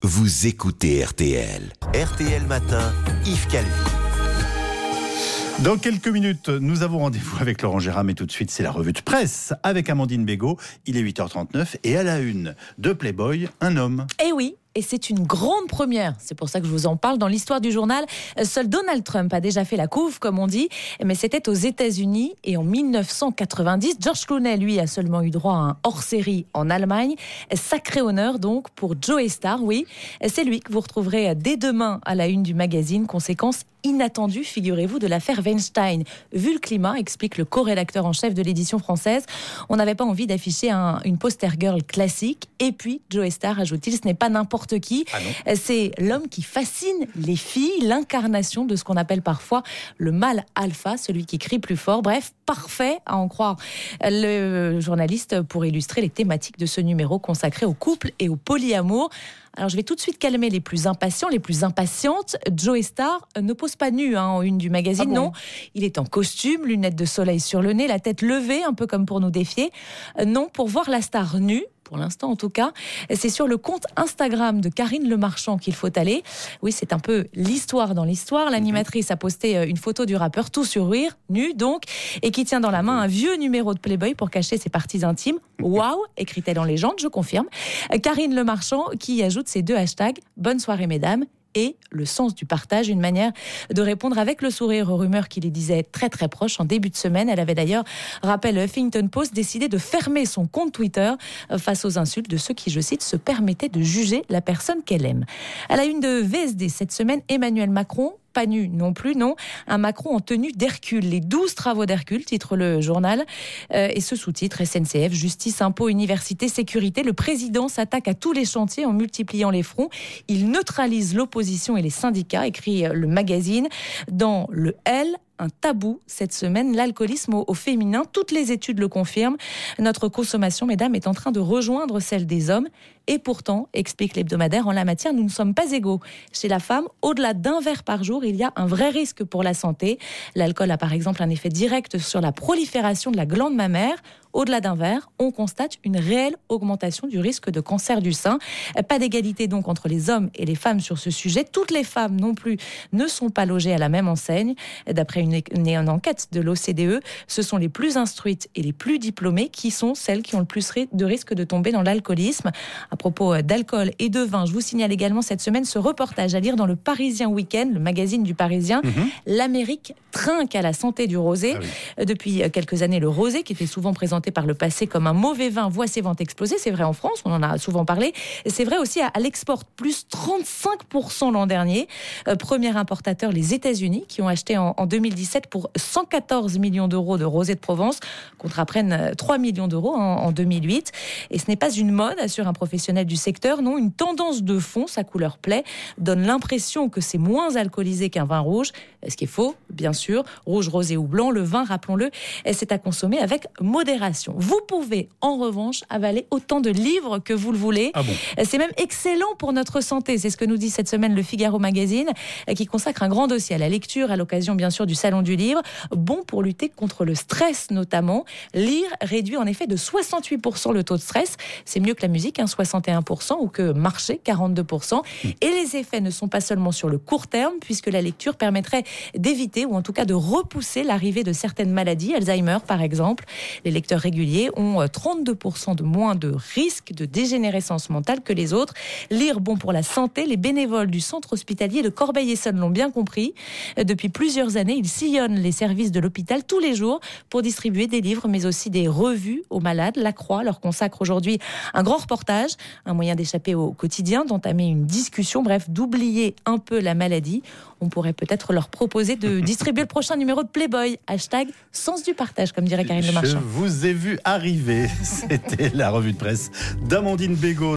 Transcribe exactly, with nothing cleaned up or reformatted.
vous écoutez R T L. R T L Matin, Yves Calvi. Dans quelques minutes, nous avons rendez-vous avec Laurent Gérard, mais tout de suite, c'est la revue de presse avec Amandine Bégaud. Il est huit heures trente-neuf et à la une de Playboy, un homme. Eh oui, et c'est une grande première. C'est pour ça que je vous en parle. Dans l'histoire du journal, seul Donald Trump a déjà fait la couve, comme on dit, mais c'était aux États-Unis. Et en dix-neuf cent quatre-vingt-dix, George Clooney, lui, a seulement eu droit à un hors-série en Allemagne. Sacré honneur donc pour Joey Starr, oui. C'est lui que vous retrouverez dès demain à la une du magazine. Conséquence inattendue, figurez-vous, de l'affaire Weinstein. Vu le climat, explique le co-rédacteur en chef de l'édition française, on n'avait pas envie d'afficher un, une poster girl classique. Et puis, Joey Starr, ajoute-t-il, ce n'est pas n'importe qui. Ah c'est l'homme qui fascine les filles, l'incarnation de ce qu'on appelle parfois le mâle alpha, celui qui crie plus fort. Bref, parfait à en croire le journaliste pour illustrer les thématiques de ce numéro consacré au couple et au polyamour. Alors je vais tout de suite calmer les plus impatients, les plus impatientes. Joey Starr ne pose pas nu hein, en une du magazine, ah bon non. Il est en costume, lunettes de soleil sur le nez, la tête levée, un peu comme pour nous défier. Non, pour voir la star nue, pour l'instant en tout cas, c'est sur le compte Instagram de Karine Le Marchand qu'il faut aller. Oui, c'est un peu l'histoire dans l'histoire. L'animatrice a posté une photo du rappeur tout sur rire, nu donc, et qui tient dans la main un vieux numéro de Playboy pour cacher ses parties intimes. Waouh, écrit-elle en légende, je confirme. Karine Le Marchand qui ajoute ces deux hashtags « Bonne soirée mesdames » et le sens du partage, une manière de répondre avec le sourire aux rumeurs qui les disaient très très proches en début de semaine. Elle avait d'ailleurs, rappelle le Huffington Post, décidé de fermer son compte Twitter face aux insultes de ceux qui, je cite, se permettaient de juger la personne qu'elle aime. À la une de V S D cette semaine, Emmanuel Macron, pas nu non plus, non. Un Macron en tenue d'Hercule. Les douze travaux d'Hercule, titre le journal. Euh, et ce sous-titre, S N C F, justice, impôts, université, sécurité. Le président s'attaque à tous les chantiers en multipliant les fronts. Il neutralise l'opposition et les syndicats, écrit le magazine. Dans le L, un tabou cette semaine, l'alcoolisme au, au féminin. Toutes les études le confirment. Notre consommation, mesdames, est en train de rejoindre celle des hommes. Et pourtant, explique l'hebdomadaire, en la matière, nous ne sommes pas égaux. Chez la femme, au-delà d'un verre par jour, il y a un vrai risque pour la santé. L'alcool a par exemple un effet direct sur la prolifération de la glande mammaire. Au-delà d'un verre, on constate une réelle augmentation du risque de cancer du sein. Pas d'égalité donc entre les hommes et les femmes sur ce sujet. Toutes les femmes non plus ne sont pas logées à la même enseigne. D'après une, une, une enquête de l'O C D E, ce sont les plus instruites et les plus diplômées qui sont celles qui ont le plus de risque de tomber dans l'alcoolisme. À propos d'alcool et de vin, je vous signale également cette semaine ce reportage à lire dans le Parisien Week-end, le magazine du Parisien. Mmh. L'Amérique trinque à la santé du rosé. Ah oui. Depuis quelques années, le rosé, qui était souvent présenté par le passé comme un mauvais vin, voit ses ventes exploser. C'est vrai en France, on en a souvent parlé. Et c'est vrai aussi à, à l'export, plus trente-cinq pour cent l'an dernier. Euh, premier importateur, les États-Unis, qui ont acheté en, en deux mille dix-sept pour cent quatorze millions d'euros de rosé de Provence, contre à peine trois millions d'euros en, en deux mille huit. Et ce n'est pas une mode, assure un professionnel du secteur, non, une tendance de fond. Sa couleur plaît, donne l'impression que c'est moins alcoolisé qu'un vin rouge. Ce qui est faux, bien sûr. Rouge, rosé ou blanc, le vin, rappelons-le, c'est à consommer avec modération. Vous pouvez, en revanche, avaler autant de livres que vous le voulez. Ah bon ? C'est même excellent pour notre santé. C'est ce que nous dit cette semaine le Figaro Magazine, qui consacre un grand dossier à la lecture, à l'occasion, bien sûr, du Salon du Livre. Bon pour lutter contre le stress, notamment. Lire réduit en effet de soixante-huit pour cent le taux de stress. C'est mieux que la musique, hein, soixante et un pour cent, ou que marcher, quarante-deux pour cent. Et les effets ne sont pas seulement sur le court terme, puisque la lecture permettrait d'éviter, ou en tout cas de repousser l'arrivée de certaines maladies, Alzheimer par exemple. Les lecteurs réguliers ont trente-deux pour cent de moins de risque de dégénérescence mentale que les autres. Lire bon pour la santé, les bénévoles du centre hospitalier de Corbeil-Essonnes l'ont bien compris. Depuis plusieurs années, ils sillonnent les services de l'hôpital tous les jours pour distribuer des livres, mais aussi des revues aux malades. La Croix leur consacre aujourd'hui un grand reportage, un moyen d'échapper au quotidien, d'entamer une discussion, bref, d'oublier un peu la maladie. On pourrait peut-être leur proposer de distribuer le prochain numéro de Playboy. Hashtag sens du partage, comme dirait Karine Le Marchand. Je vous ai vu arriver. C'était la revue de presse d'Amandine Bégaud.